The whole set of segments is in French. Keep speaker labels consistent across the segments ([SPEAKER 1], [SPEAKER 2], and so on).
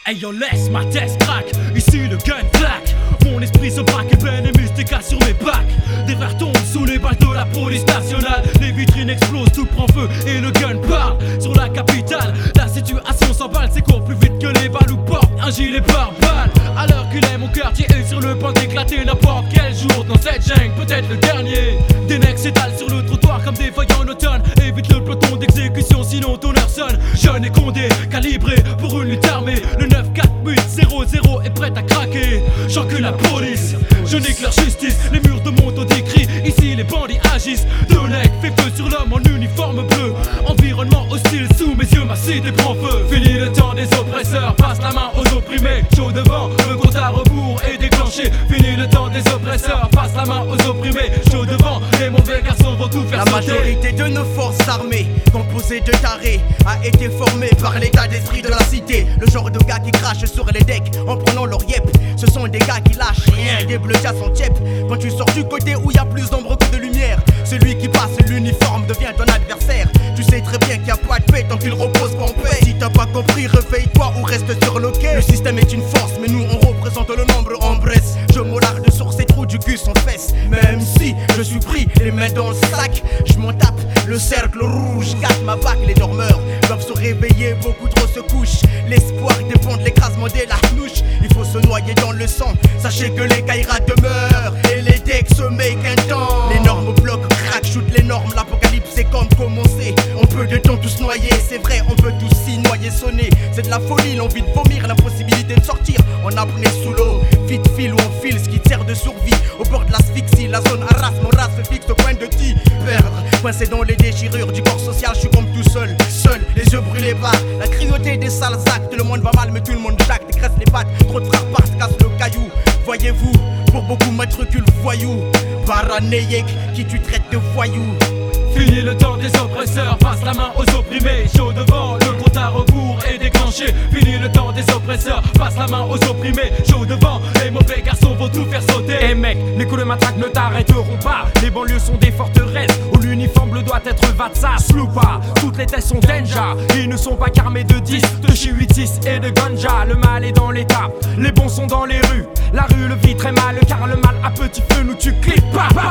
[SPEAKER 1] Hey yo, laisse ma tête crack, ici le gun claque. Mon esprit se braque et peine et mystique sur mes bacs. Des frères tombent sous les balles de la police nationale. Les vitrines explosent, tout prend feu et le gun part sur la capitale. La situation s'emballe, c'est court plus vite que les balles ou porte un gilet pare-balles. À l'heure qu'il est, mon quartier est sur le point d'éclater. N'importe quel jour dans cette jungle, peut-être le dernier. Des mecs s'étalent sur le trottoir comme des feuilles en automne. Évite le peloton d'exécution, sinon ton heure sonne. Jeune et condé, calibré pour une lutte armée. Le 94800 est prêt à craquer. J'encule la police, je n'éclaire justice. Les murs de mon dos décrit, ici les bandits agissent. Deux legs fait feu sur l'homme en uniforme bleu. Environnement hostile, sous mes yeux ma cité prend feu. Fini le temps des oppresseurs, passe la main aux opprimés. Chaud devant, le compte à rebours est déclenché. Fini le temps des oppresseurs, passe la main aux opprimés. Chaud devant, les mauvais garçons vont tout faire
[SPEAKER 2] La
[SPEAKER 1] sauter.
[SPEAKER 2] majorité de nos forces armées, composées de tarés, a été formée par l'état d'esprit de la cité. Le genre de gars qui crachent sur les decks en prenant leur yep. Ce sont des gars qui lâchent rien, des bleus à son tiep. Quand tu sors du côté où y a plus d'ombre que de lumière, celui qui passe l'uniforme devient ton adversaire. Tu sais très bien qu'il y a pas de paix tant qu'il repose pas en paix. Si t'as pas compris, réveille-toi ou reste sur le quai. Le système est une force, mais nous on représente le nombre en Bresse. Je m'aularde sur ces trous du cul sans fesses. Même si je suis pris les mains dans le sac, je m'en tape le cercle rouge. Gâte ma bague, les dormeurs doivent se réveiller, beaucoup trop se couchent. L'espoir dépend de l'écrasement des larnouches. Il faut se noyer dans le sang, sachez que les caïras demeurent et les decks se make un temps. L'énorme bloc crack, shoot l'énorme, l'apocalypse est comme commencé. On peut de temps tous noyer, c'est vrai, on peut tous s'y noyer, sonner. C'est de la folie, l'envie de vomir, l'impossibilité de sortir en apnée sous l'eau. Vite fil ou on file, ce qui te sert de survie au bord de l'asphyxie. La zone harasse, mon race se fixe au point de t'y perdre. Coincé dans les déchirures du corps social, je suis comme tout seul, les yeux brûlés par la cruauté des sales actes. Le monde va mal mais tout le monde jacte, dégraisse les pattes, trop de frères partent, casse le caillou. Voyez-vous, pour beaucoup matricule voyou, paranéique qui tu traites de voyou.
[SPEAKER 1] Fini le temps des oppresseurs, passe la main aux opprimés. Chaud devant, le compte à rebours est déclenché. Fini le temps des oppresseurs, passe la main aux opprimés. Chaud devant, les mauvais garçons vont tout faire sauter.
[SPEAKER 3] Eh mec, les coups de matraque ne t'arrêteront pas. Les banlieues sont des forteresses où l'uniforme bleu doit être Vatsa, Sloupa. Toutes les tests sont danger, ils ne sont pas qu'armés de 10, de chez 8-6 et de ganja. Le mal est dans l'état, les bons sont dans les rues. La rue le vit très mal car le mal à petit feu nous tue. Clip,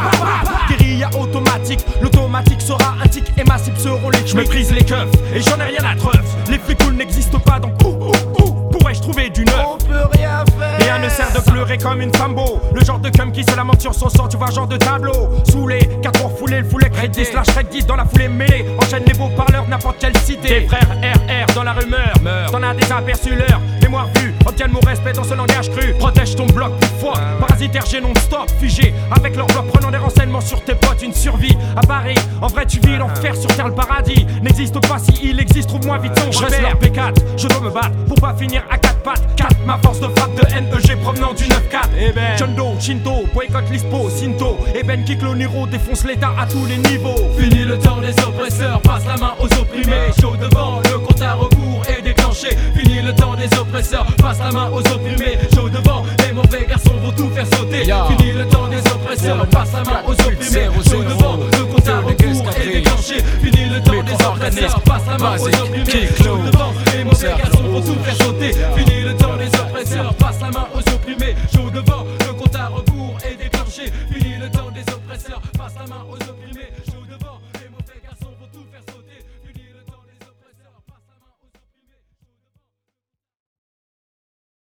[SPEAKER 3] guérilla automatique, l'automatique sera un tic et ma cible seront les. Je méprise les keufs et j'en ai rien à treuf. Les flics cool n'existent pas donc pourrais-je trouver du neuf?
[SPEAKER 2] On peut rien faire.
[SPEAKER 3] Rien ne sert de pleurer comme une fambo. Le genre de cum qui se lamente sur son sang, tu vois genre de tableau. Saoulé, 4 heures foulé, le foulet crédit slash Reddit dans la foulée mêlée. Enchaîne les beaux parleurs, n'importe quelle cité. Tes frères RR dans la rumeur, t'en as des aperçus leur mémoire vue, obtiennent mon respect dans ce langage cru. Protège ton bloc plus froid, parasitaire j'ai non-stop, figé. Avec leur bloc prenant des renseignements sur tes potes, une survie à Paris. En vrai tu vis l'enfer sur terre, le paradis n'existe pas, si il existe, trouve-moi vite son repère. Je reste leur P4, je dois me battre pour pas finir à 4 pattes. 4, ma force de frappe de NEG provenant du 9-4. Eh ben, John Doe, Shinto, boycott l'ISPO, Sinto. Et Ben kick le Niro, défonce l'état à tous les niveaux.
[SPEAKER 1] Fini le temps des oppresseurs, passe la main aux opprimés. Chaud devant, le compte à rebours est déclenché. Fini le temps des oppresseurs, passe la main aux opprimés. Chaud devant, les mauvais garçons vont tout faire sauter. Fini le temps des oppresseurs, passe la main aux opprimés. Chaud devant, le compte à rebours est déclenché. Fini le temps des oppresseurs, passe la main aux opprimés. Chaud devant, les mauvais garçons vont tout faire sauter. Fini le temps des oppresseurs, passe la main aux opprimés. Chaud devant, le compte à rebours est déclenché. Fini le temps des oppresseurs, passe la main aux opprimés. Chaud devant.